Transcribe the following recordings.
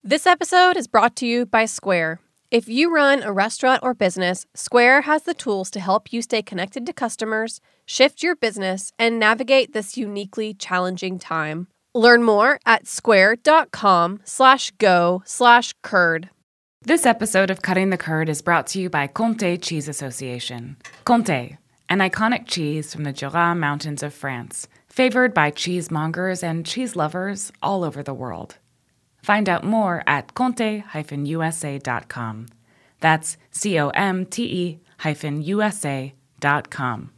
This episode is brought to you by Square. If you run a restaurant or business, Square has the tools to help you stay connected to customers, shift your business, and navigate this uniquely challenging time. Learn more at square.com/go/curd. This episode of Cutting the Curd is brought to you by Comté Cheese Association. Comté, an iconic cheese from the Jura Mountains of France, favored by cheesemongers and cheese lovers all over the world. Find out more at comte-usa.com. That's COMTE-USA.com.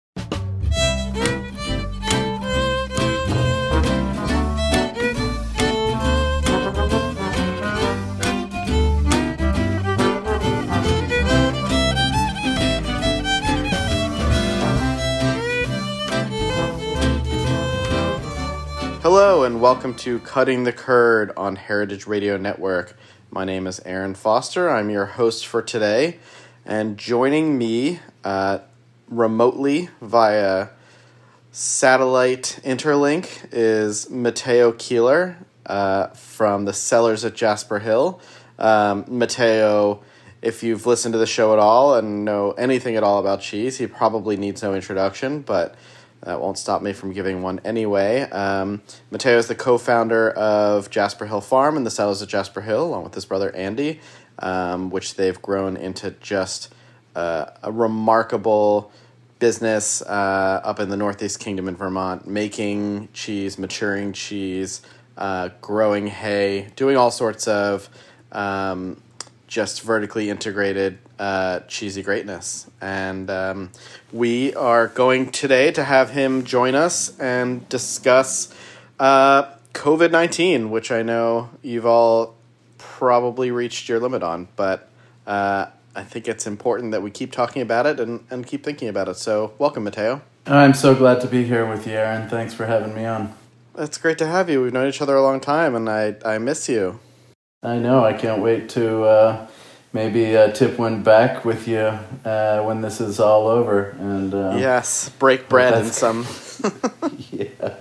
Hello and welcome to Cutting the Curd on Heritage Radio Network. My name is Aaron Foster. I'm your host for today, and joining me remotely via satellite interlink is Matteo Keeler from the Cellars at Jasper Hill. Matteo, if you've listened to the show at all and know anything at all about cheese, he probably needs no introduction, but that won't stop me from giving one anyway. Matteo is the co-founder of Jasper Hill Farm and the Cellars at Jasper Hill, along with his brother Andy, which they've grown into just a remarkable business up in the Northeast Kingdom in Vermont, making cheese, maturing cheese, growing hay, doing all sorts of just vertically integrated cheesy greatness. And we are going today to have him join us and discuss COVID-19, which I know you've all probably reached your limit on, but I think it's important that we keep talking about it and keep thinking about it. So welcome, Matteo. I'm so glad to be here with you, Aaron. Thanks for having me on. It's great to have you. We've known each other a long time, and I miss you. I know. I can't wait to maybe tip one back with you when this is all over. And yes, break bread and some. Yeah.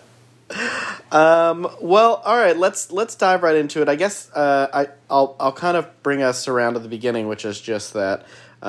Well, all right. Let's dive right into it. I guess I'll kind of bring us around to the beginning, which is just that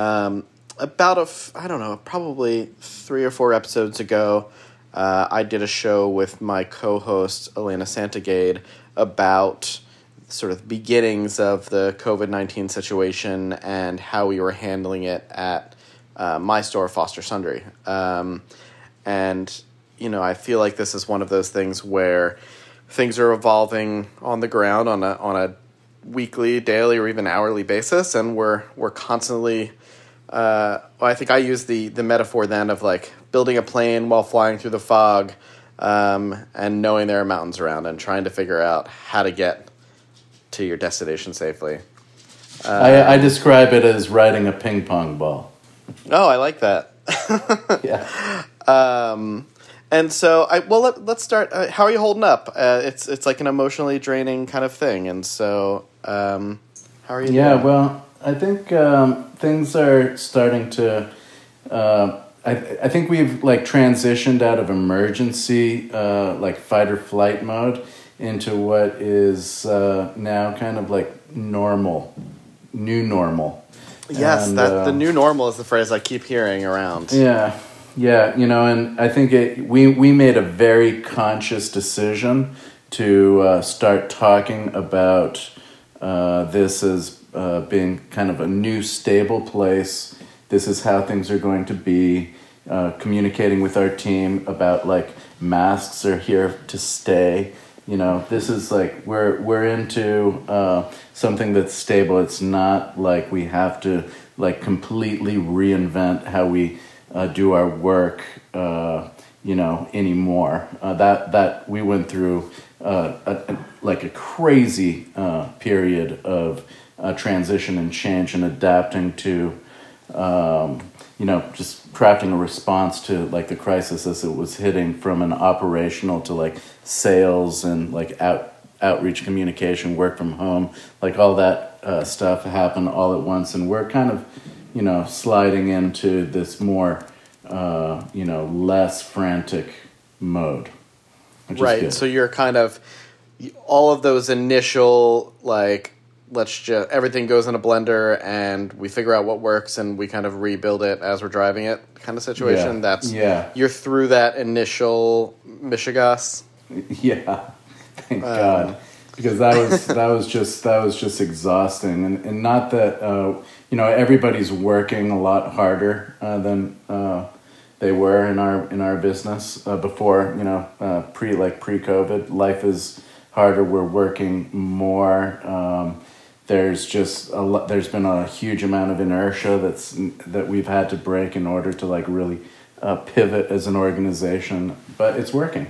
probably 3 or 4 episodes ago, I did a show with my co-host Elena Santagade about sort of beginnings of the COVID-19 situation and how we were handling it at my store, Foster Sundry. And, you know, I feel like this is one of those things where things are evolving on the ground on a weekly, daily, or even hourly basis, and we're constantly I think I used the metaphor then of like building a plane while flying through the fog, and knowing there are mountains around and trying to figure out how to get to your destination safely. I describe it as riding a ping pong ball. Oh, I like that. Yeah. And so let's start. How are you holding up? It's like an emotionally draining kind of thing. And so, how are you doing? Yeah, well, I think things are starting to. I think we've like transitioned out of emergency, like fight or flight mode, into what is now kind of like normal, new normal. Yes, and, the new normal is the phrase I keep hearing around. Yeah, you know, and I think we made a very conscious decision to start talking about this as being kind of a new stable place. This is how things are going to be. Communicating with our team about like masks are here to stay. You know, this is like we're into something that's stable. It's not like we have to like completely reinvent how we do our work, anymore. That we went through a crazy period of transition and change and adapting to, just crafting a response to like the crisis as it was hitting, from an operational to like sales and like outreach communication, work from home, like all that stuff happened all at once. And we're kind of, sliding into this more, less frantic mode. Right. So you're kind of all of those initial, like, everything goes in a blender and we figure out what works and we kind of rebuild it as we're driving it kind of situation. You're through that initial mishigas. Yeah, thank God, because that was just exhausting, and not that everybody's working a lot harder than they were in our business before pre-COVID. Life is harder. We're working more. There's been a huge amount of inertia that we've had to break in order to like really pivot as an organization, but it's working.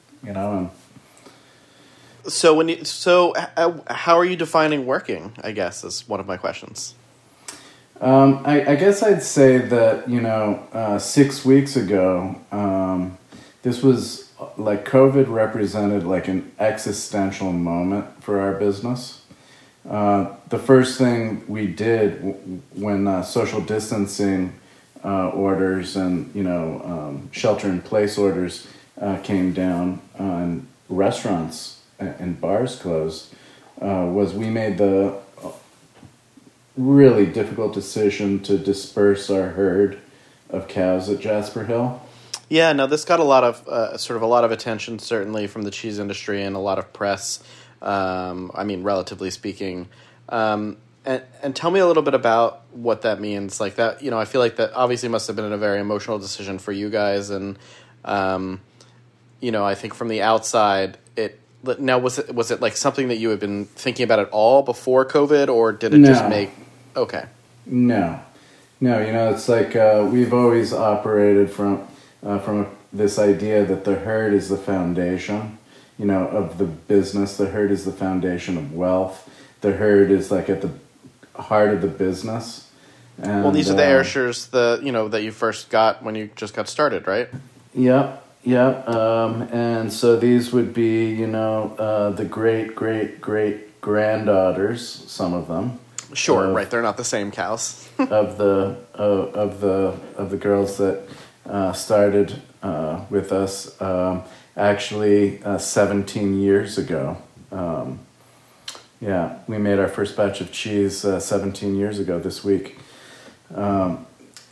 So how are you defining working, I guess, is one of my questions. I guess I'd say that, 6 weeks ago, this was like COVID represented like an existential moment for our business. The first thing we did when social distancing orders and, shelter-in-place orders came down and restaurants and bars closed, was we made the really difficult decision to disperse our herd of cows at Jasper Hill. Yeah, no, this got a lot of attention, certainly from the cheese industry and a lot of press. Relatively speaking. And tell me a little bit about what that means. Like that, I feel like that obviously must have been a very emotional decision for you guys. And, I think from the outside, was it like something that you had been thinking about at all before COVID, or did it just make... Okay. No, it's like we've always operated from this idea that the herd is the foundation, of the business. The herd is the foundation of wealth. The herd is like at the heart of the business. And, these are the Ayrshires that you first got when you just got started, right? Yep. And so these would be, the great granddaughters, some of them. Sure, right. They're not the same cows. of the girls that started with us. Actually, 17 years ago. We made our first batch of cheese 17 years ago this week. But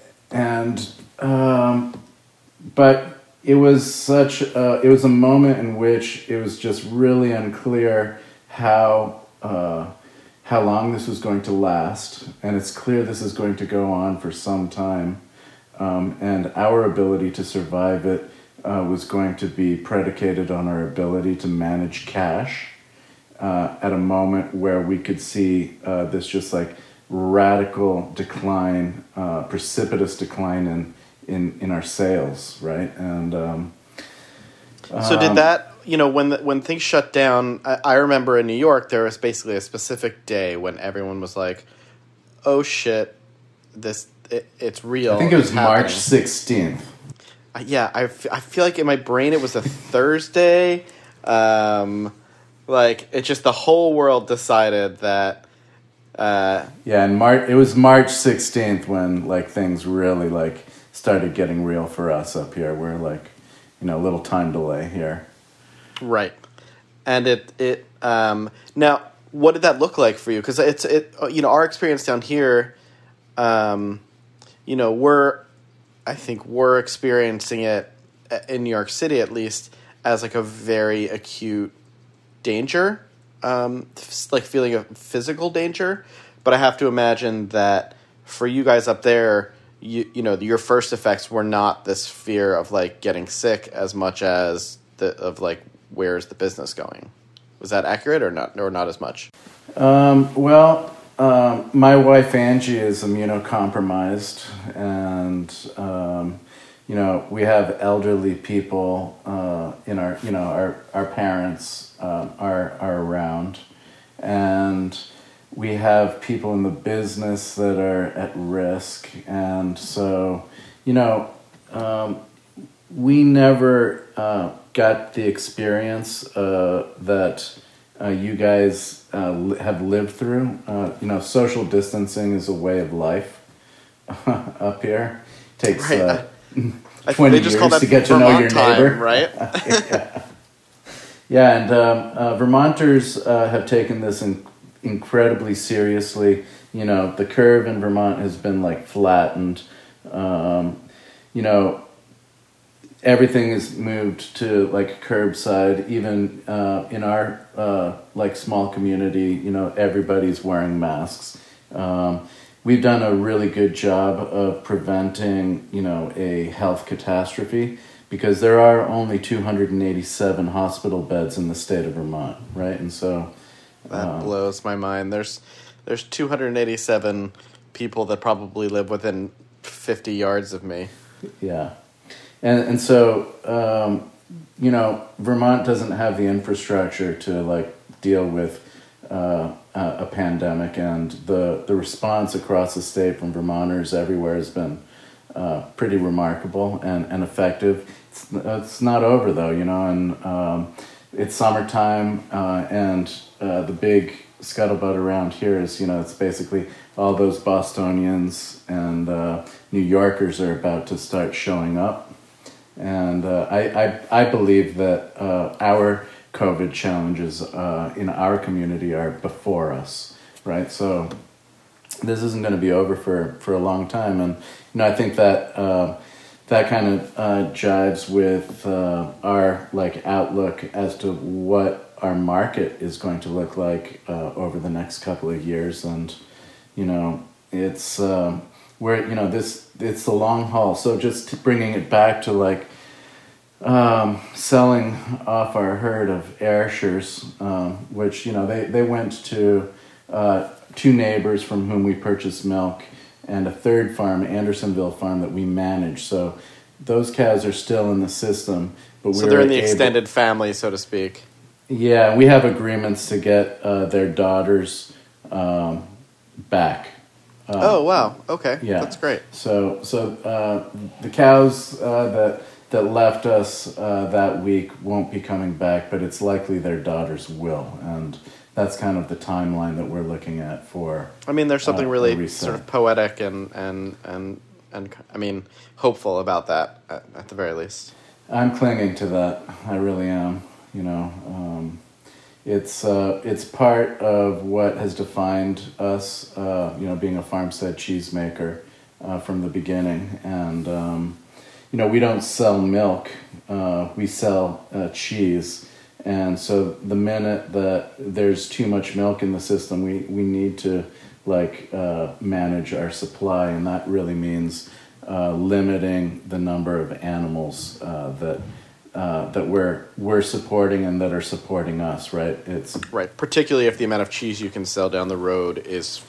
it was it was a moment in which it was just really unclear how long this was going to last. And it's clear this is going to go on for some time. And our ability to survive it was going to be predicated on our ability to manage cash at a moment where we could see this just like radical decline, precipitous decline in our sales, right? And so did that, when things shut down, I remember in New York there was basically a specific day when everyone was like, "Oh shit, it's real." I think it was March 16th. Yeah, I feel like in my brain it was a Thursday. It's just the whole world decided that. It was March 16th when like things really like started getting real for us up here. We're like, a little time delay here. Right, and it now what did that look like for you? Because our experience down here, we're experiencing it in New York City at least as like a very acute danger, like feeling of physical danger. But I have to imagine that for you guys up there, your first effects were not this fear of like getting sick as much as where's the business going. Was that accurate or not as much? My wife Angie is immunocompromised, and we have elderly people in our parents are around, and we have people in the business that are at risk, and so we never got the experience that you guys have lived through. Social distancing is a way of life up here. It takes 20 years to get to know your neighbor. Right? Yeah, and Vermonters have taken this incredibly seriously. You know, the curve in Vermont has been like flattened. You know, everything is moved to like curbside. Even in our like small community, you know, everybody's wearing masks. We've done a really good job of preventing, you know, a health catastrophe, because there are only 287 hospital beds in the state of Vermont, right? And so that blows my mind. There's 287 people that probably live within 50 yards of me. Yeah. And so, you know, Vermont doesn't have the infrastructure to like deal with a pandemic, and the response across the state from Vermonters everywhere has been pretty remarkable and effective. It's not over though, you know, and it's summertime, and the big scuttlebutt around here is, you know, it's basically all those Bostonians and New Yorkers are about to start showing up. And I believe that our COVID challenges in our community are before us, right? So this isn't going to be over for a long time. And, you know, I think that that kind of jives with our like outlook as to what our market is going to look like over the next couple of years. And, you know, it's where, you know, it's the long haul. So just bringing it back to like selling off our herd of Ayrshires, which, you know, they went to two neighbors from whom we purchased milk, and a third farm, Andersonville Farm, that we manage. So those cows are still in the system, but so they're in the extended family, so to speak. Yeah, we have agreements to get their daughters back. Oh wow! Okay, yeah, that's great. So the cows that left us that week won't be coming back, but it's likely their daughters will, and that's kind of the timeline that we're looking at for. I mean, there's something really sort of poetic and I mean, hopeful about that at the very least. I'm clinging to that. I really am. You know, it's part of what has defined us. You know, being a farmstead cheesemaker from the beginning, and you know, we don't sell milk. We sell cheese. And so the minute that there's too much milk in the system, we need to like manage our supply, and that really means limiting the number of animals that we're supporting and that are supporting us. Right? It's right, particularly if the amount of cheese you can sell down the road is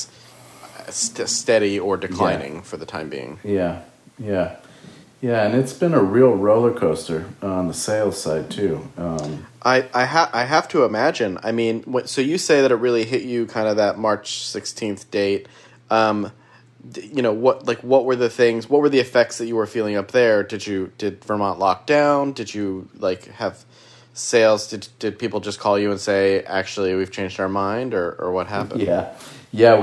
steady or declining for the time being. Yeah. Yeah, and it's been a real roller coaster on the sales side too. I have to imagine. I mean, so you say that it really hit you kind of that March 16th date. You know, what were the things? What were the effects that you were feeling up there? Did Vermont lock down? Did you like have sales? Did people just call you and say, actually, we've changed our mind, or what happened? Yeah,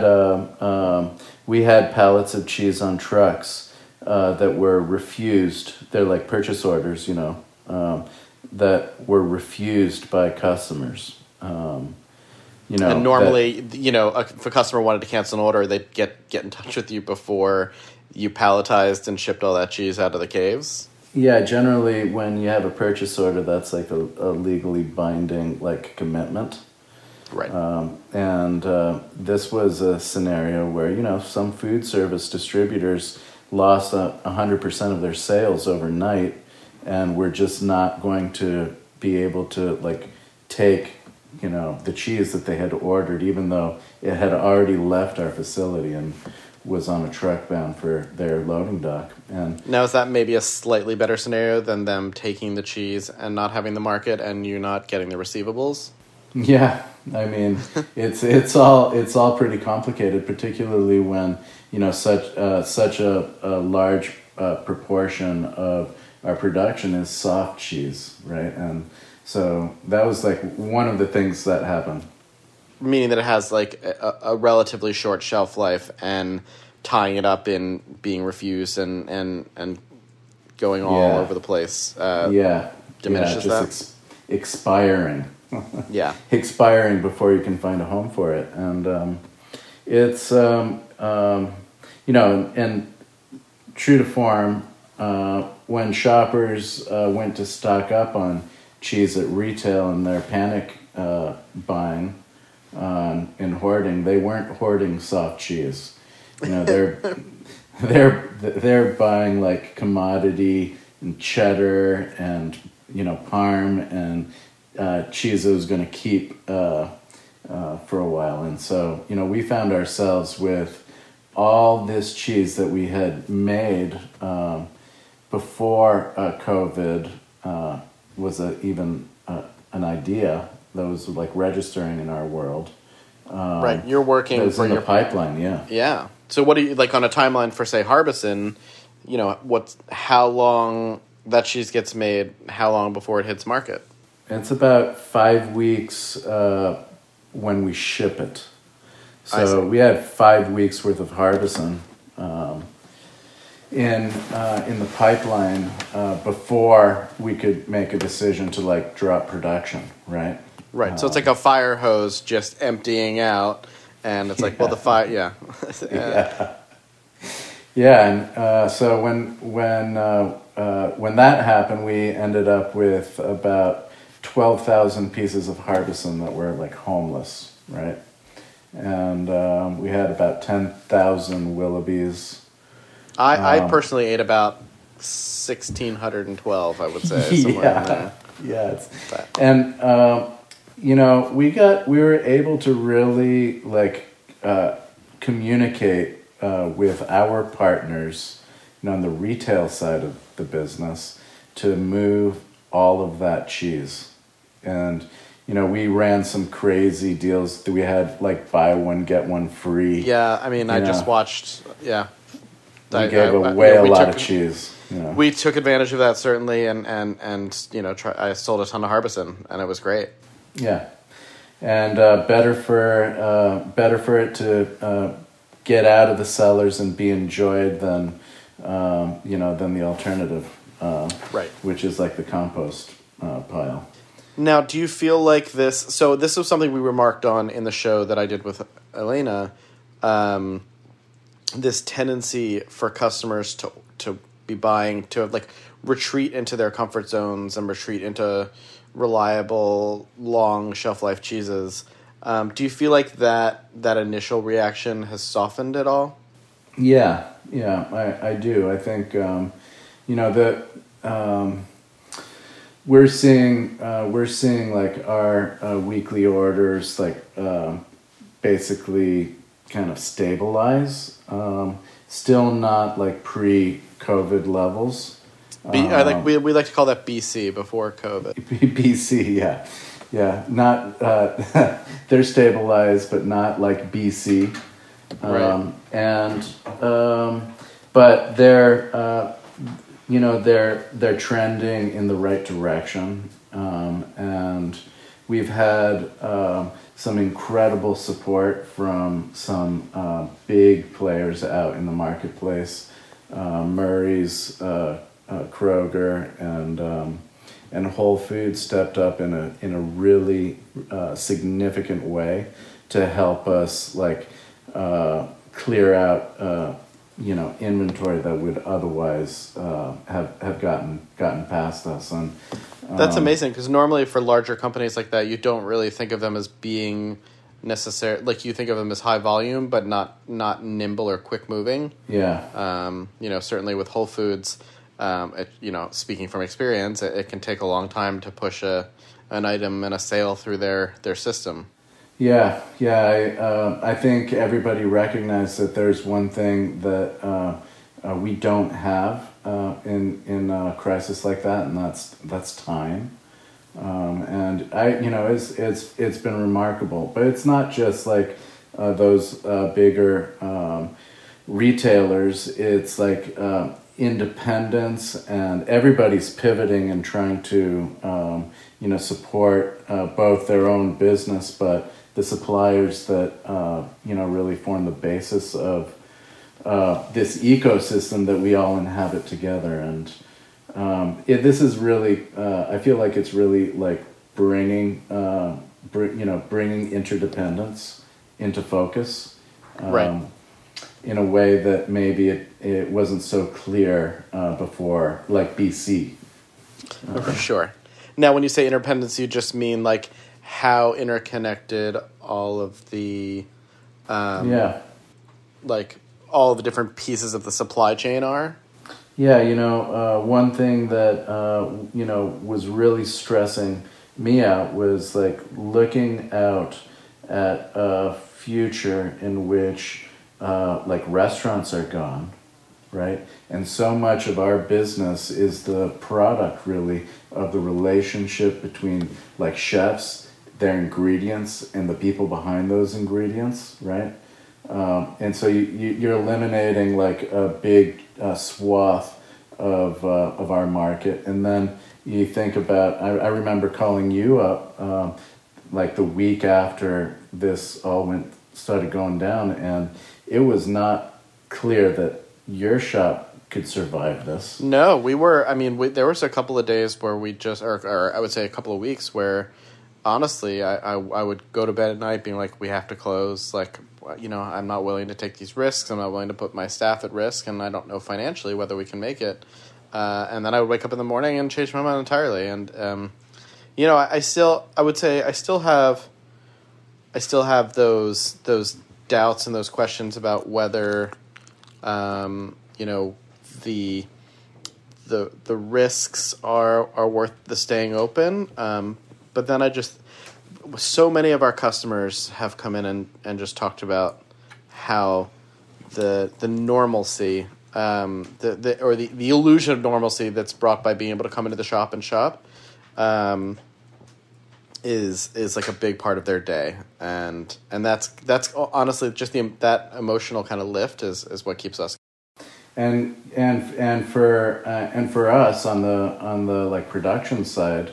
we had pallets of cheese on trucks that were refused. They're like purchase orders, you know, that were refused by customers. You know, and normally, you know, if a customer wanted to cancel an order, they'd get in touch with you before you palletized and shipped all that cheese out of the caves. Yeah, generally when you have a purchase order, that's like a legally binding like commitment. Right. And this was a scenario where, you know, some food service distributors lost 100% of their sales overnight, and we're just not going to be able to like take, you know, the cheese that they had ordered, even though it had already left our facility and was on a truck bound for their loading dock. And now, is that maybe a slightly better scenario than them taking the cheese and not having the market and you not getting the receivables? Yeah, I mean, it's all pretty complicated, particularly when, you know, such a large proportion of our production is soft cheese, right? And so that was like one of the things that happened. Meaning that it has like a relatively short shelf life, and tying it up in being refused and going all over the place. Diminishes that. expiring. Yeah. Expiring before you can find a home for it. And it's, and true to form, when shoppers went to stock up on cheese at retail and their panic buying and hoarding, they weren't hoarding soft cheese. They're buying like commodity and cheddar and parm and cheese that was going to keep for a while. And so we found ourselves with all this cheese that we had made before COVID was even an idea that was like registering in our world. Right, you're working that was for in your the pipeline, yeah. Yeah. So what do you like on a timeline for say Harbison? How long that cheese gets made? How long before it hits market? It's about 5 weeks when we ship it. So we had 5 weeks worth of Harbison in the pipeline before we could make a decision to like drop production, right? Right. So it's like a fire hose just emptying out, and it's like, well, the fire, yeah. Yeah, and so when that happened, we ended up with about 12,000 pieces of Harbison that were like homeless, right? And we had about 10,000 Willoughbys. I personally ate about 1,612, I would say, somewhere in there. Yeah, and we were able to really like communicate with our partners, on the retail side of the business, to move all of that cheese. And we ran some crazy deals. We had like buy one get one free. Yeah, I mean, I just watched. Yeah, we gave away a lot of cheese. We took advantage of that certainly, and I sold a ton of Harbison, and it was great. Yeah, and better for it to get out of the cellars and be enjoyed than the alternative, right? Which is like the compost pile. Now, do you feel like this... So this was something we remarked on in the show that I did with Elena. This tendency for customers to be buying, to like retreat into their comfort zones and retreat into reliable, long shelf life cheeses. Do you feel like that initial reaction has softened at all? Yeah, I do. I think, we're seeing like our weekly orders like basically kind of stabilize. Still not like pre-COVID levels. I like we like to call that BC, before COVID. BC, yeah. Not they're stabilized, but not like BC. Right. But they're they're trending in the right direction, and we've had some incredible support from some big players out in the marketplace. Murray's, Kroger, and Whole Foods stepped up in a really significant way to help us like clear out inventory that would otherwise have gotten past us. And that's amazing, because normally for larger companies like that, you don't really think of them as being necessary. Like, you think of them as high volume, but not nimble or quick moving. Yeah. Certainly with Whole Foods, speaking from experience, it can take a long time to push an item and a sale through their system. Yeah. I think everybody recognized that there's one thing that we don't have in a crisis like that, and that's time. And it's been remarkable, but it's not just like those bigger retailers. It's like independents, and everybody's pivoting and trying to support both their own business, but the suppliers that really form the basis of this ecosystem that we all inhabit together. And this is really, I feel like it's really like bringing bringing interdependence into focus, Right. in a way that maybe it wasn't so clear before, like BC. For sure. Now, when you say interdependence, you just mean like how interconnected all of the, like all the different pieces of the supply chain are. Yeah, one thing that was really stressing me out was like looking out at a future in which like restaurants are gone, right? And so much of our business is the product, really, of the relationship between like chefs, their ingredients, and the people behind those ingredients, right? And so you're eliminating like a big swath of our market. And then you think about, I remember calling you up like the week after this all started going down, and it was not clear that your shop could survive this. No, we were. I mean, there was a couple of days where we just, or I would say a couple of weeks where, honestly, I would go to bed at night being like, we have to close. Like, I'm not willing to take these risks. I'm not willing to put my staff at risk, and I don't know financially whether we can make it. And then I would wake up in the morning and change my mind entirely. And I still have those doubts and those questions about whether, the risks are worth the staying open. But then so many of our customers have come in and just talked about how the normalcy, the illusion of normalcy that's brought by being able to come into the shop and shop, is like a big part of their day, and that's honestly just that emotional kind of lift is what keeps us. And for us on the like production side,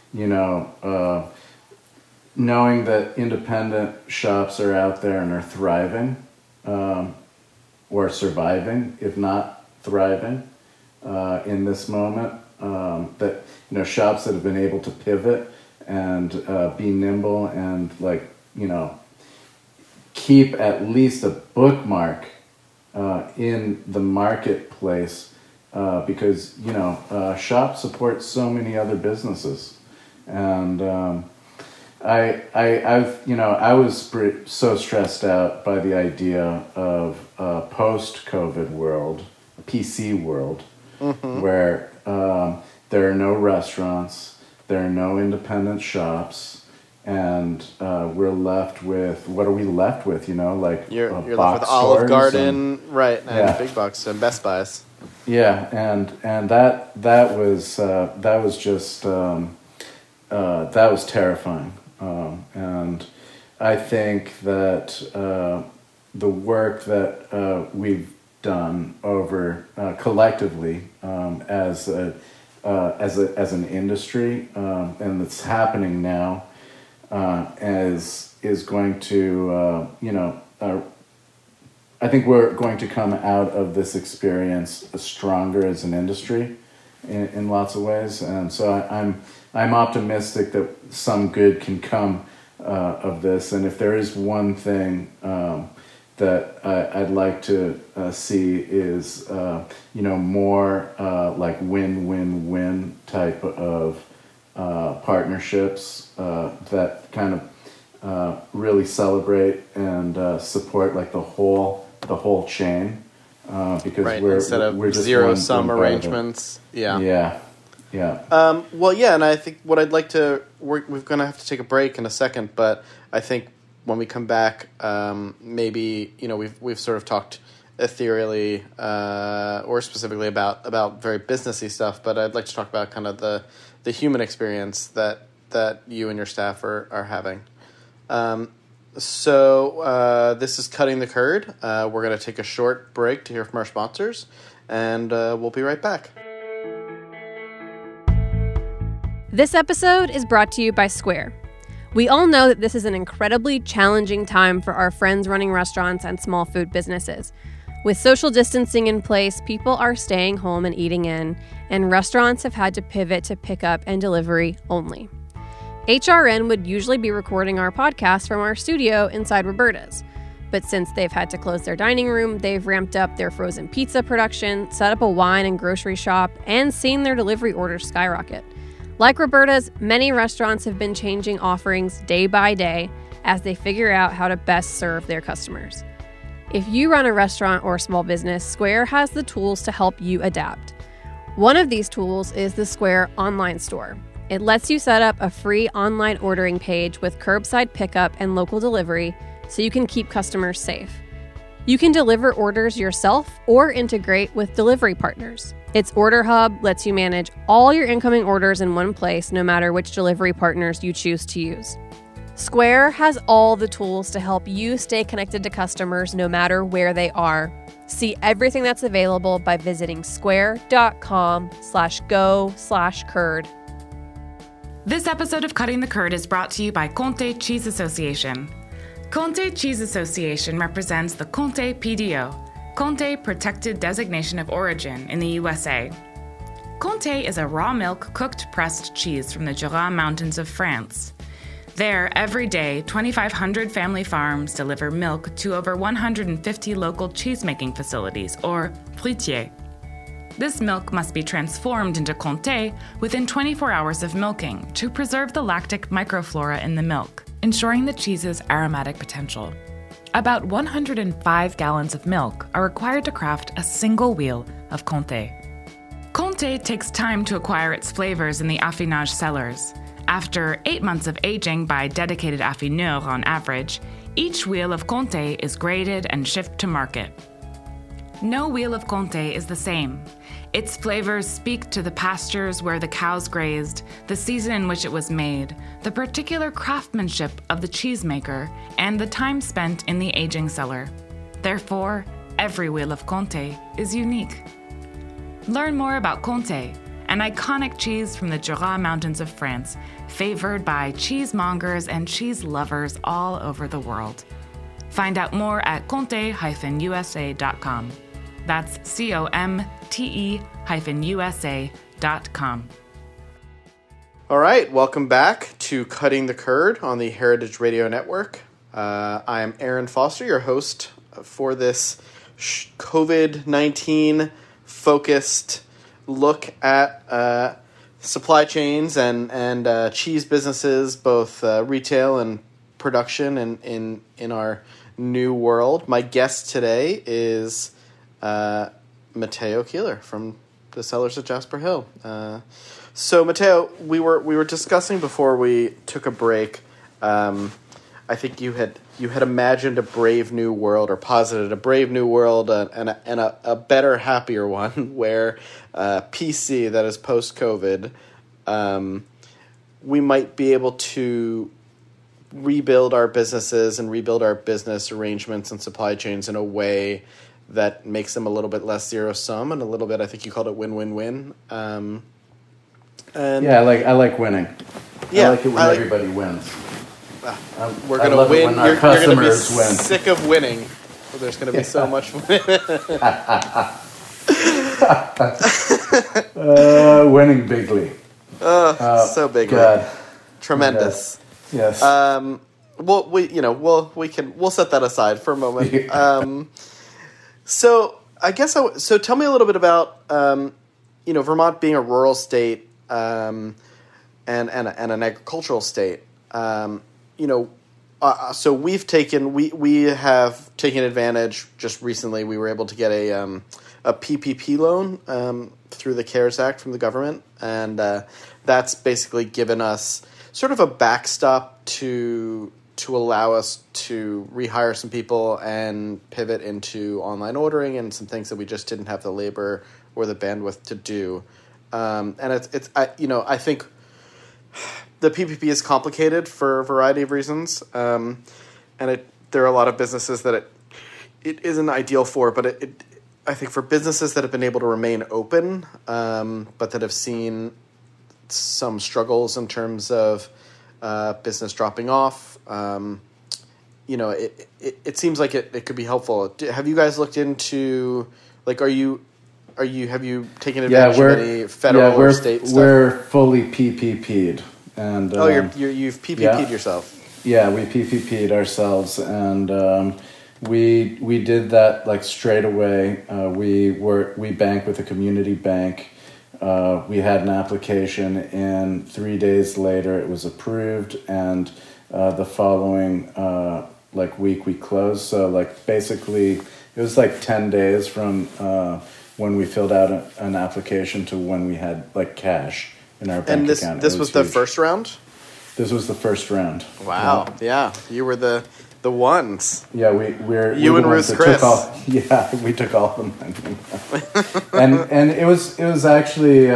knowing that independent shops are out there and are thriving, or surviving, if not thriving, in this moment, that shops that have been able to pivot and be nimble and keep at least a bookmark in the marketplace, because shops support so many other businesses, and I was so stressed out by the idea of a post-COVID world, a PC world, where there are no restaurants, there are no independent shops, and we're left with, what are we left with? You're left with stores Olive Garden, right, and yeah. big box and Best Buys. Yeah, and that was just that was terrifying, and I think that the work that we've done over collectively as an industry, and that's happening now, is going to I think we're going to come out of this experience stronger as an industry in lots of ways, and so I'm optimistic that some good can come of this. And if there is one thing that I'd like to see is more like win-win-win type of partnerships that kind of really celebrate and support like the whole chain, because right, we're instead of we're just zero-sum one part of it. arrangements. Yeah. Well, yeah, and I think what I'd like to, we're going to have to take a break in a second, but I think when we come back, maybe, we've sort of talked ethereally or specifically about very businessy stuff, but I'd like to talk about kind of the human experience that you and your staff are having. So this is Cutting the Curd. We're going to take a short break to hear from our sponsors, and we'll be right back. This episode is brought to you by Square. We all know that this is an incredibly challenging time for our friends running restaurants and small food businesses. With social distancing in place, people are staying home and eating in, and restaurants have had to pivot to pickup and delivery only. HRN would usually be recording our podcast from our studio inside Roberta's. But since they've had to close their dining room, they've ramped up their frozen pizza production, set up a wine and grocery shop, and seen their delivery orders skyrocket. Like Roberta's, many restaurants have been changing offerings day by day as they figure out how to best serve their customers. If you run a restaurant or a small business, Square has the tools to help you adapt. One of these tools is the Square online store. It lets you set up a free online ordering page with curbside pickup and local delivery so you can keep customers safe. You can deliver orders yourself or integrate with delivery partners. Its Order Hub lets you manage all your incoming orders in one place, no matter which delivery partners you choose to use. Square has all the tools to help you stay connected to customers no matter where they are. See everything that's available by visiting square.com/go/curd. This episode of Cutting the Curd is brought to you by Comté Cheese Association. Comté Cheese Association represents the Comté PDO, Comté Protected Designation of Origin in the USA. Comté is a raw milk cooked pressed cheese from the Jura Mountains of France. There, every day, 2,500 family farms deliver milk to over 150 local cheesemaking facilities, or fruitiers. This milk must be transformed into Comté within 24 hours of milking to preserve the lactic microflora in the milk, ensuring the cheese's aromatic potential. About 105 gallons of milk are required to craft a single wheel of Comté. Comté takes time to acquire its flavors in the affinage cellars. After 8 months of aging by dedicated affineurs on average, each wheel of Comté is graded and shipped to market. No wheel of Comté is the same. Its flavors speak to the pastures where the cows grazed, the season in which it was made, the particular craftsmanship of the cheesemaker, and the time spent in the aging cellar. Therefore, every wheel of Comté is unique. Learn more about Comté, an iconic cheese from the Jura Mountains of France, favored by cheesemongers and cheese lovers all over the world. Find out more at comte-usa.com. That's COMTE-USA.com. All right, welcome back to Cutting the Curd on the Heritage Radio Network. I am Aaron Foster, your host for this COVID-19 focused look at supply chains and cheese businesses, both retail and production in our new world. My guest today is Matteo Keeler from the cellars at Jasper Hill. So Matteo, we were discussing before we took a break. I think you had imagined a brave new world, or posited a brave new world, and a better, happier one where PC, that is post-COVID, we might be able to rebuild our businesses and rebuild our business arrangements and supply chains in a way that makes them a little bit less zero-sum and a little bit, I think you called it win-win-win. And yeah, I like winning. Yeah, I like it when everybody wins. We're going to win. You're going to be win. sick of winning. Well, there's going to be so much winning bigly. So bigly. God. Tremendous. Yes. We'll set that aside for a moment. So I guess so tell me a little bit about Vermont being a rural state and an agricultural state. So we have taken advantage. Just recently, we were able to get a PPP loan through the CARES Act from the government, and that's basically given us sort of a backstop to allow us to rehire some people and pivot into online ordering and some things that we just didn't have the labor or the bandwidth to do. And I think the PPP is complicated for a variety of reasons, and there are a lot of businesses that it isn't ideal for. But I think for businesses that have been able to remain open, but that have seen some struggles in terms of business dropping off, it seems like it could be helpful. Have you guys looked into, like, have you taken advantage of any federal or state stuff? We're fully PPP'd. And you've PPP'd yourself. Yeah, we PPP'd ourselves, and we did that like straight away. We bank with a community bank. We had an application, and 3 days later it was approved, and the following week we closed. So like basically it was like 10 days from when we filled out an application to when we had like cash in our bank account. And this was the first round? This was the first round. Wow. Yeah. You were the ones. Yeah, we're you and Ruth Chris. We took all the money. and it was actually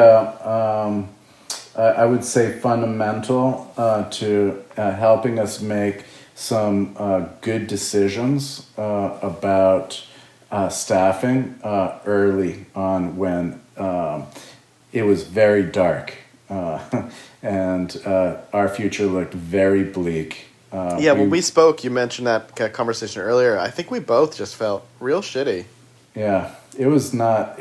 I would say fundamental to helping us make some good decisions about staffing early on when it was very dark and our future looked very bleak. When we spoke, you mentioned that conversation earlier. I think we both just felt real shitty. Yeah, it was not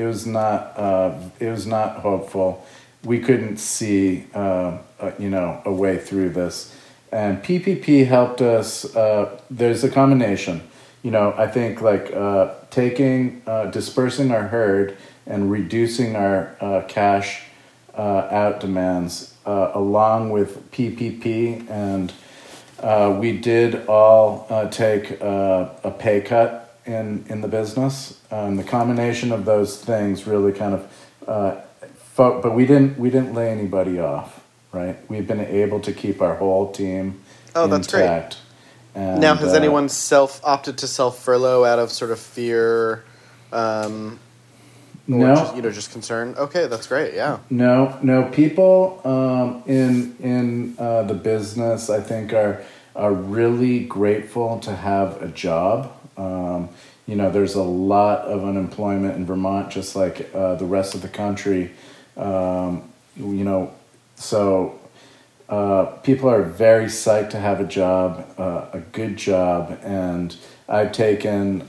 hopeful. We couldn't see, a way through this, and PPP helped us. There's a combination. I think dispersing our herd and reducing our cash out demands, along with PPP, and we did all take a pay cut in the business. The combination of those things really kind of, but we didn't lay anybody off, right? We've been able to keep our whole team that's intact. Great. And, now, has anyone opted to self-furlough out of sort of fear? No. Just concern? Okay, that's great, yeah. No. People in the business, I think, are really grateful to have a job. There's a lot of unemployment in Vermont, just like the rest of the country. So people are very psyched to have a job, a good job, and I've taken.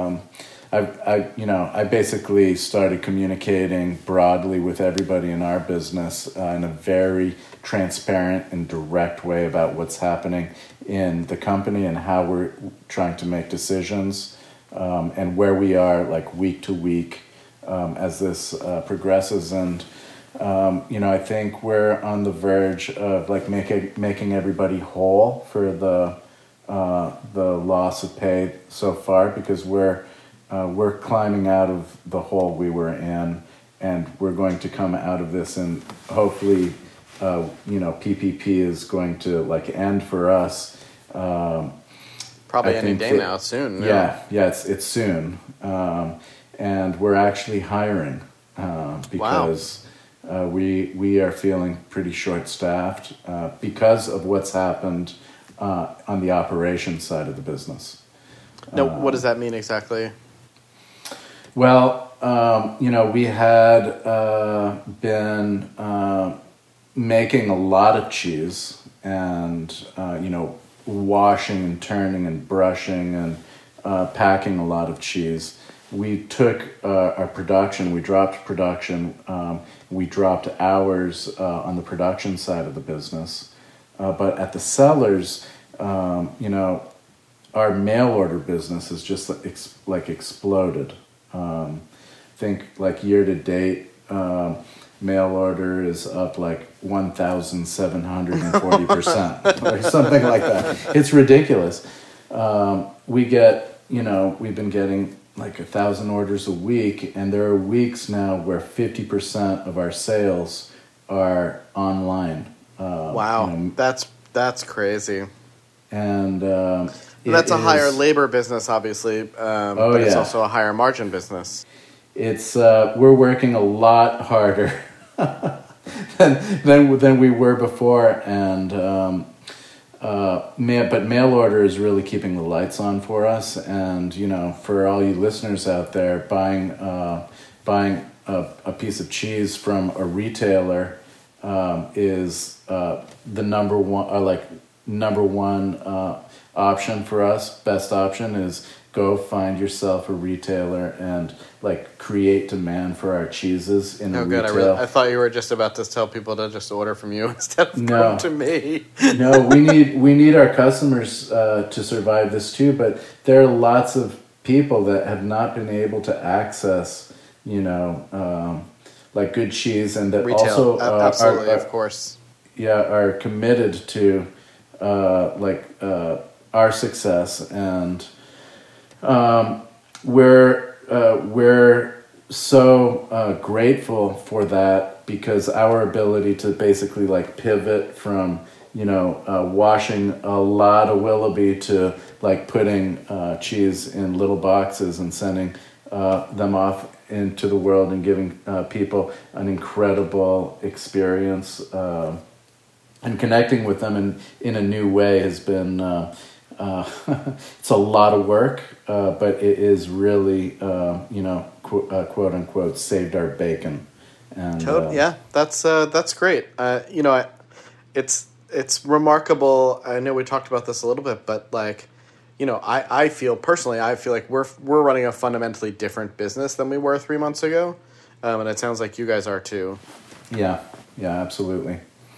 I basically started communicating broadly with everybody in our business in a very transparent and direct way about what's happening in the company and how we're trying to make decisions, and where we are like week to week as this progresses. And I think we're on the verge of like making everybody whole for the loss of pay so far, because we're climbing out of the hole we were in, and we're going to come out of this, and hopefully, PPP is going to like end for us. Probably any day now, soon. Yeah, it's soon, and we're actually hiring because we are feeling pretty short-staffed because of what's happened on the operations side of the business. Now, what does that mean exactly? Well, we had been making a lot of cheese and, washing and turning and brushing and packing a lot of cheese. We took our production, we dropped production, we dropped hours on the production side of the business. But at the sellers, our mail order business has just exploded. I think like year to date, mail order is up like 1,740% or something like that. It's ridiculous. We've been getting like 1,000 orders a week, and there are weeks now where 50% of our sales are online. Wow, that's crazy. And that's a higher labor business, obviously, but it's also a higher margin business. It's we're working a lot harder than we were before, and but mail order is really keeping the lights on for us. And for all you listeners out there, buying a piece of cheese from a retailer is the number one option for us. Best option is go find yourself a retailer and like create demand for our cheeses in a good. retail. I thought you were just about to tell people to just order from you instead of come to me. No, we need our customers to survive this too. But there are lots of people that have not been able to access, like good cheese, and that Retail. also Absolutely, of course. Yeah, are committed to our success, and we're so grateful for that, because our ability to basically like pivot from washing a lot of Willoughby to like putting cheese in little boxes and sending them off into the world and giving people an incredible experience and connecting with them in a new way has been it's a lot of work, but it is really quote unquote saved our bacon. And yeah, that's great. It's remarkable. I know we talked about this a little bit, but like, I feel like we're running a fundamentally different business than we were 3 months ago, and it sounds like you guys are too. Yeah, absolutely.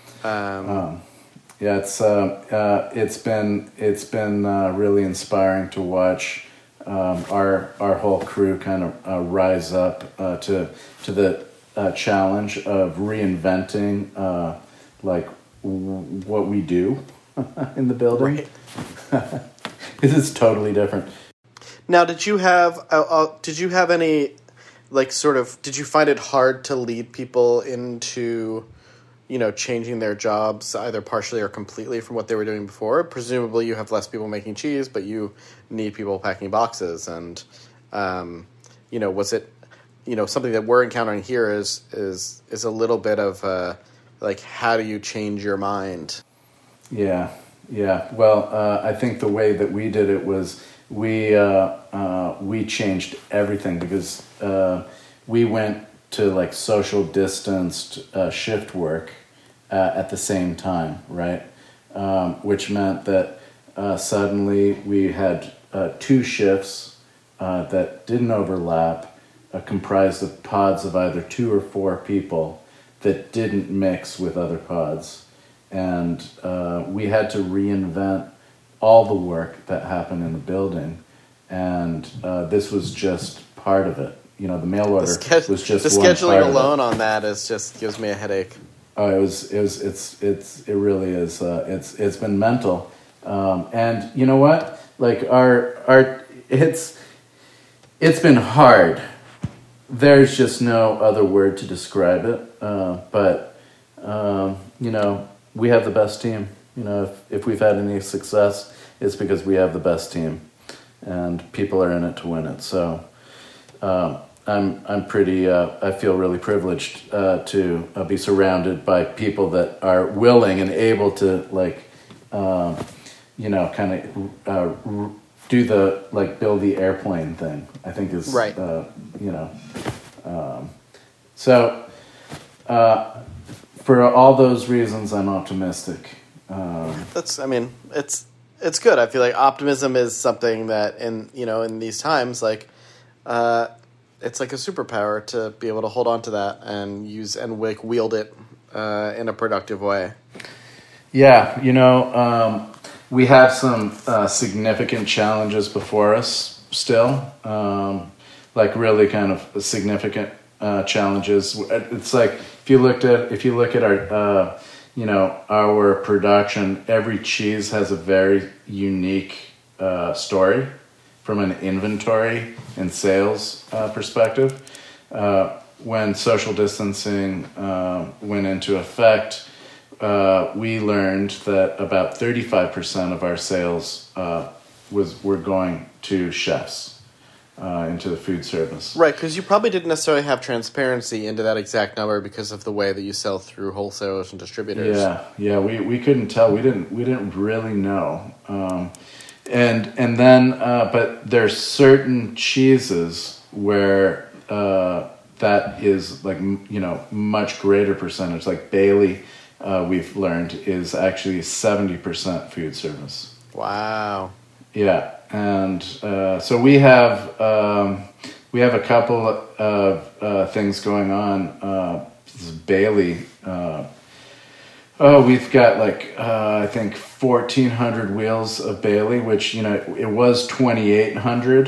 It's been really inspiring to watch our whole crew kind of rise up to the challenge of reinventing like what we do in the building. Right. It's totally different. Now, did you have any did you find it hard to lead people into changing their jobs either partially or completely from what they were doing before? Presumably you have less people making cheese, but you need people packing boxes. And, was it, something that we're encountering here is a little bit of how do you change your mind? Yeah. Well, I think the way that we did it was we changed everything, because we went to like social distanced shift work at the same time, right? Which meant that suddenly we had 2 shifts that didn't overlap, comprised of pods of either 2 or 4 people that didn't mix with other pods. And we had to reinvent all the work that happened in the building. And this was just part of it. The mail order was just the scheduling alone on that just gives me a headache. Oh, it really is. It's been mental, and you know what? Like it's been hard. There's just no other word to describe it. But we have the best team. If we've had any success, it's because we have the best team, and people are in it to win it. So. I'm pretty. I feel really privileged to be surrounded by people that are willing and able to do the build the airplane thing. I think is right. So for all those reasons, I'm optimistic. It's good. I feel like optimism is something that in these times it's like a superpower to be able to hold on to that and use and wield it in a productive way. Yeah, we have some significant challenges before us still, really kind of significant challenges. It's like if you look at our our production, every cheese has a very unique story from an inventory and sales perspective. When social distancing went into effect, we learned that about 35% of our sales were going to chefs, into the food service. Right, because you probably didn't necessarily have transparency into that exact number because of the way that you sell through wholesalers and distributors. Yeah, we couldn't tell. We didn't really know. And then, but there's certain cheeses where that is much greater percentage. Like Bailey, we've learned is actually 70% food service. Wow. Yeah, and so we have a couple of things going on. This is Bailey. We've got I think 1,400 wheels of Bailey, which it was 2,800.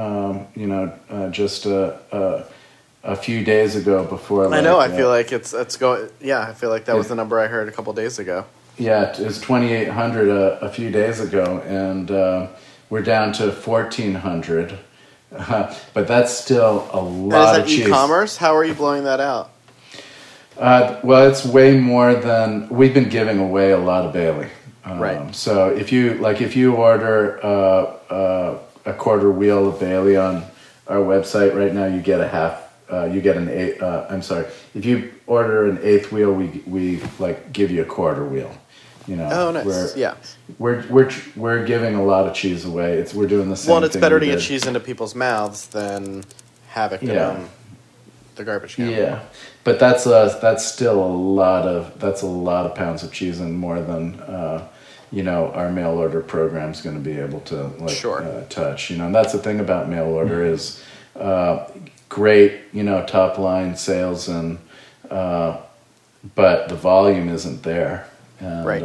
Just a few days ago before. I know. I feel like it's going. Yeah, I feel like that was the number I heard a couple days ago. Yeah, it was 2,800 a few days ago, and we're down to 1,400. But that's still a lot of cheese. Is that e-commerce? How are you blowing that out? Well, it's way more than we've been giving away. A lot of Bailey. Right. So if you order a quarter wheel of Bailey on our website right now, you get a half. You get an eighth. If you order an eighth wheel, we give you a quarter wheel. Oh, nice. We're giving a lot of cheese away. We're doing the same. Well, it's thing better to get cheese into people's mouths than have it go in the garbage can. Yeah, but that's still a lot of pounds of cheese, and more than our mail order program is going to be able to touch. And that's the thing about mail order is great, top line sales, and but the volume isn't there. And, right.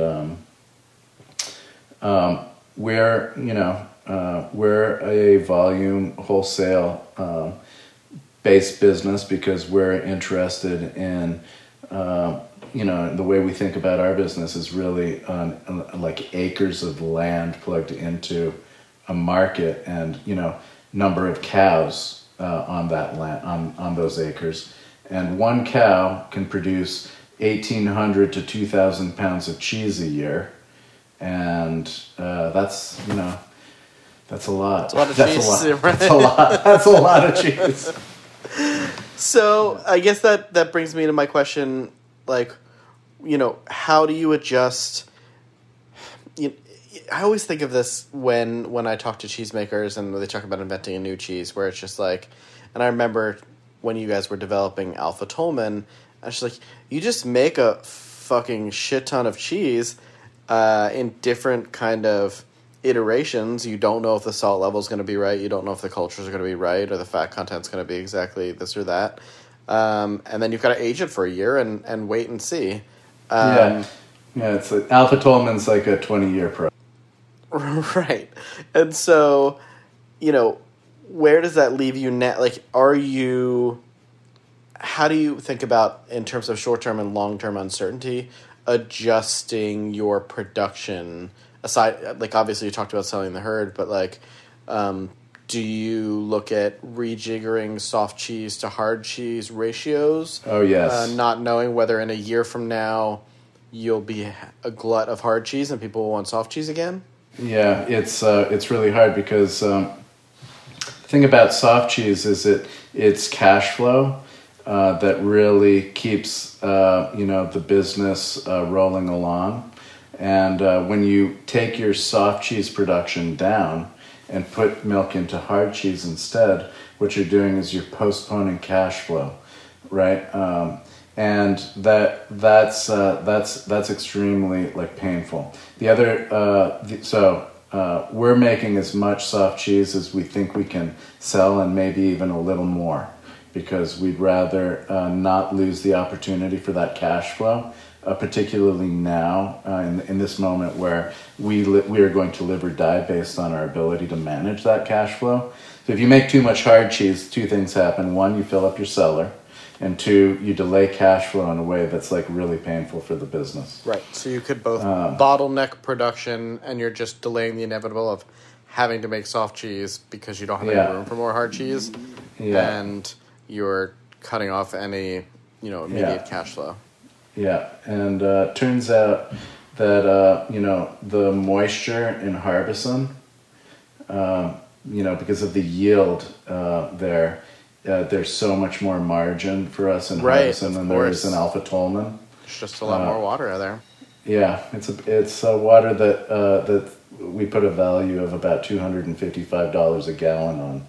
We're a volume wholesale based business because we're interested in the way we think about our business is really like acres of land plugged into a market and number of cows on that land on those acres, and one cow can produce 1,800 to 2,000 pounds of cheese a year, and that's a lot. That's a lot of cheese. That's a lot of cheese. So I guess that brings me to my question, how do you adjust? I always think of this when I talk to cheesemakers and they talk about inventing a new cheese, where it's just and I remember when you guys were developing Alpha Tolman, I was just you just make a fucking shit ton of cheese in different kind of iterations. You don't know if the salt level is going to be right. You don't know if the cultures are going to be right or the fat content's going to be exactly this or that. And then you've got to age it for a year and wait and see. It's Alpha Tolman's like a 20-year pro. Right. And so, where does that leave you now? How do you think about, in terms of short-term and long-term uncertainty, adjusting your production? Aside, obviously you talked about selling the herd, but do you look at rejiggering soft cheese to hard cheese ratios? Oh, yes. Not knowing whether in a year from now you'll be a glut of hard cheese and people will want soft cheese again? Yeah, it's really hard because the thing about soft cheese is it's cash flow that really keeps the business rolling along. And when you take your soft cheese production down and put milk into hard cheese instead, what you're doing is you're postponing cash flow, right? And that's extremely painful. The other, we're making as much soft cheese as we think we can sell, and maybe even a little more, because we'd rather not lose the opportunity for that cash flow, particularly now in this moment where we are going to live or die based on our ability to manage that cash flow. So if you make too much hard cheese, two things happen. One, you fill up your cellar. And two, you delay cash flow in a way that's really painful for the business. Right. So you could both bottleneck production, and you're just delaying the inevitable of having to make soft cheese because you don't have any room for more hard cheese, and you're cutting off any immediate cash flow. Yeah, and turns out that the moisture in Harbison, because of the yield there. There's so much more margin for us in Harbison than there is in Alpha Tolman. There's just a lot more water out there. Yeah, it's a water that we put a value of about $255 a gallon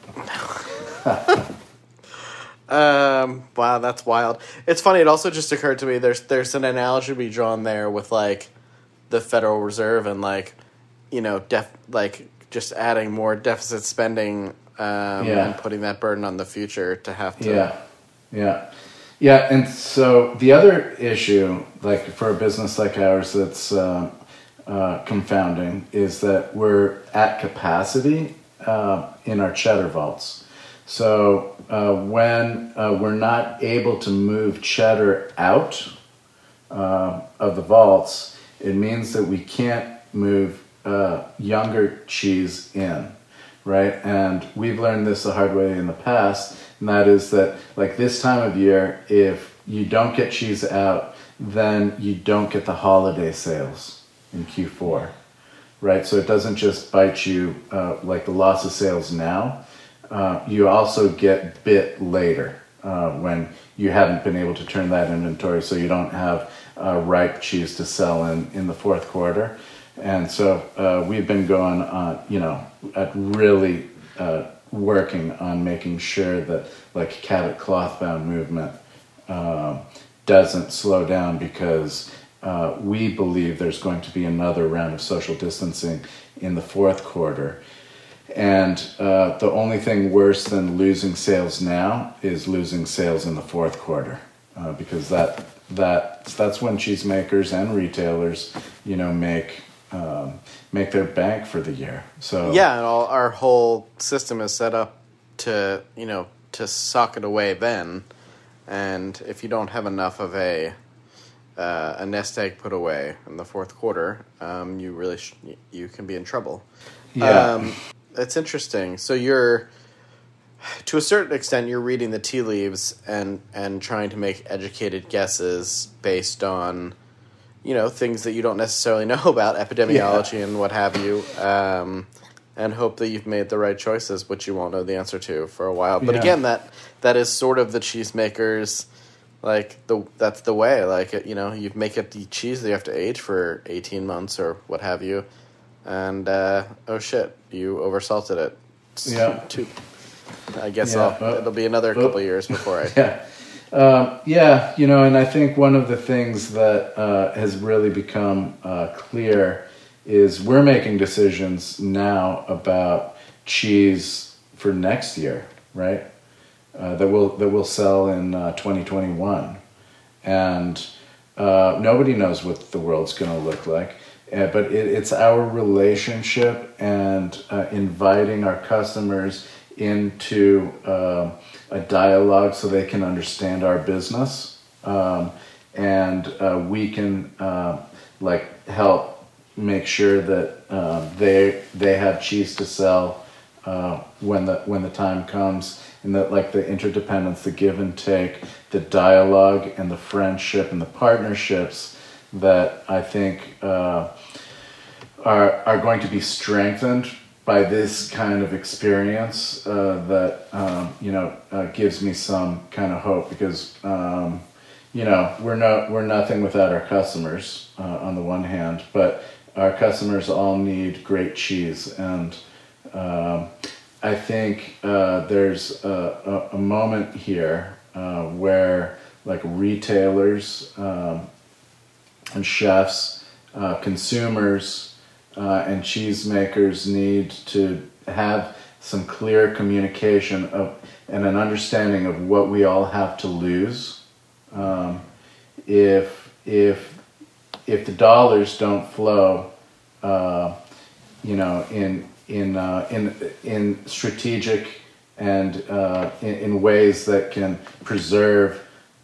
on. Wow, that's wild. It's funny. It also just occurred to me. There's an analogy to be drawn there with the Federal Reserve and just adding more deficit spending and putting that burden on the future to have to. Yeah, and so the other issue, like for a business like ours that's confounding, is that we're at capacity in our cheddar vaults. So when we're not able to move cheddar out of the vaults, it means that we can't move younger cheese in, right? And we've learned this the hard way in the past, and that is that like this time of year, if you don't get cheese out, then you don't get the holiday sales in Q4, right? So it doesn't just bite you like the loss of sales now. You also get bit later when you haven't been able to turn that inventory, so you don't have ripe cheese to sell in the fourth quarter. And so we've been going on, at really working on making sure that like Cabot cloth-bound movement doesn't slow down, because we believe there's going to be another round of social distancing in the fourth quarter. And the only thing worse than losing sales now is losing sales in the fourth quarter, because that's when cheesemakers and retailers, make their bank for the year. So yeah, and our whole system is set up to sock it away then. And if you don't have enough of a nest egg put away in the fourth quarter, you really you can be in trouble. Yeah. It's interesting. So you're, to a certain extent, you're reading the tea leaves and trying to make educated guesses based on, things that you don't necessarily know about, epidemiology and what have you, and hope that you've made the right choices, which you won't know the answer to for a while. But again, that is sort of the cheesemakers, that's the way. You make it the cheese that you have to age for 18 months or what have you. And, oh shit, you oversalted it. Yeah. I guess it'll be another couple of years before I... And I think one of the things that has really become clear is we're making decisions now about cheese for next year, right? That will sell in 2021. And nobody knows what the world's going to look like. But it's our relationship and inviting our customers into a dialogue so they can understand our business, and we can help make sure that they have cheese to sell when the time comes, and that the interdependence, the give and take, the dialogue and the friendship and the partnerships that I think are going to be strengthened by this kind of experience that gives me some kind of hope, because we're nothing without our customers on the one hand, but our customers all need great cheese, and I think there's a moment here where retailers and chefs, consumers, and cheesemakers need to have some clear communication and an understanding of what we all have to lose. If the dollars don't flow, in strategic and in ways that can preserve,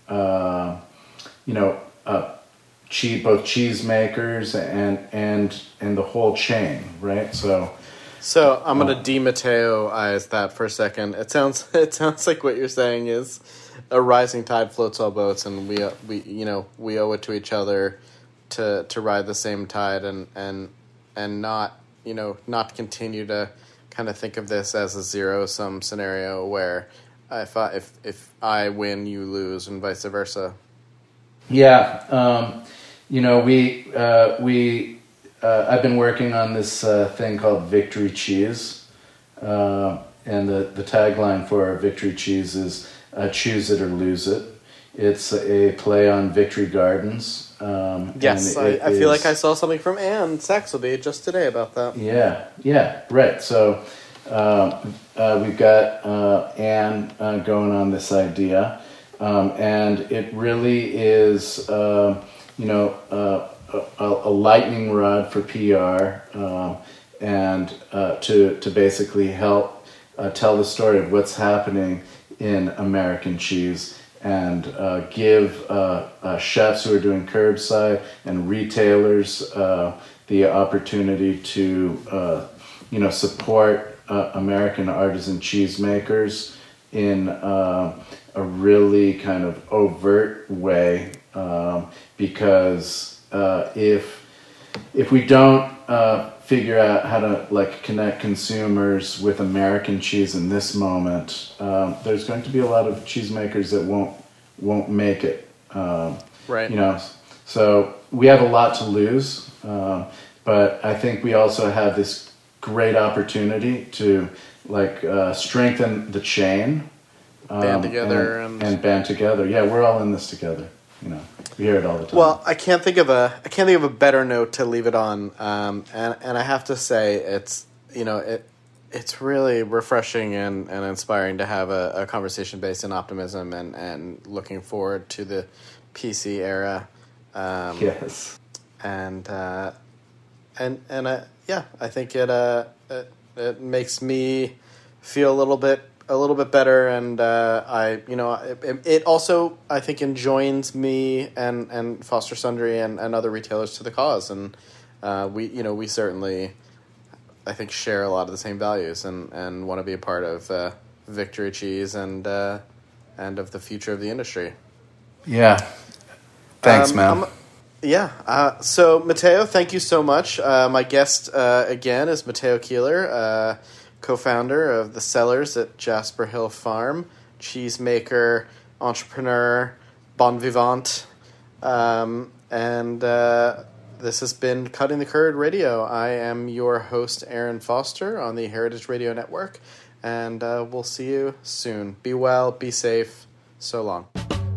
both cheesemakers and the whole chain, right? So I'm gonna de-Mateo-ize that for a second. It sounds like what you're saying is a rising tide floats all boats, and we owe it to each other to ride the same tide and not continue to kind of think of this as a zero-sum scenario where if I win, you lose, and vice versa. Yeah, I've been working on this thing called Victory Cheese, and the tagline for Victory Cheese is "Choose it or lose it." It's a play on Victory Gardens. Yes, I feel like I saw something from Anne Saxelby just today about that. Yeah, right. So we've got Anne going on this idea, and it really is, a lightning rod for PR, and to basically help tell the story of what's happening in American cheese, and give chefs who are doing curbside and retailers the opportunity to support American artisan cheesemakers in a really kind of overt way, because if we don't figure out how to connect consumers with American cheese in this moment, there's going to be a lot of cheesemakers that won't make it. Right. So we have a lot to lose, but I think we also have this great opportunity to strengthen the chain, band together and band together. Yeah, we're all in this together. We hear it all the time. Well, I can't think of a better note to leave it on, and I have to say it's really refreshing and inspiring to have a conversation based in optimism and looking forward to the PC era. Yes, and I think it makes me feel a little bit better, and it also, I think, enjoins me and Foster Sundry and other retailers to the cause, and we certainly, I think, share a lot of the same values and want to be a part of Victory Cheese and of the future of the industry. Yeah, thanks, man. So Matteo, thank you so much. My guest again is Matteo Keeler, co-founder of The Cellars at Jasper Hill Farm, cheesemaker, entrepreneur, bon vivant, and this has been Cutting the Curd Radio. I am your host, Aaron Foster, on the Heritage Radio Network, and we'll see you soon. Be well, be safe. So long.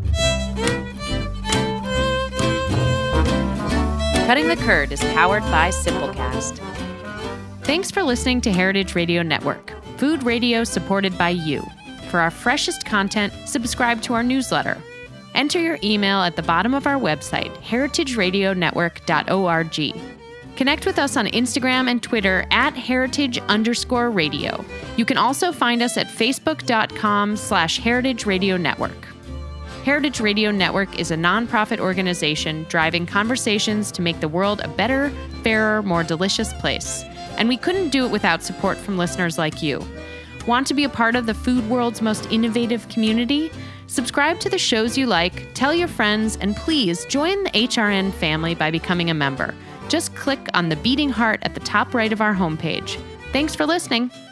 Cutting the Curd is powered by Simplecast. Thanks for listening to Heritage Radio Network, food radio supported by you. For our freshest content, subscribe to our newsletter. Enter your email at the bottom of our website, heritageradionetwork.org. Connect with us on Instagram and Twitter at @heritage_radio. You can also find us at facebook.com/Heritage Radio Network. Heritage Radio Network is a nonprofit organization driving conversations to make the world a better, fairer, more delicious place. And we couldn't do it without support from listeners like you. Want to be a part of the food world's most innovative community? Subscribe to the shows you like, tell your friends, and please join the HRN family by becoming a member. Just click on the beating heart at the top right of our homepage. Thanks for listening.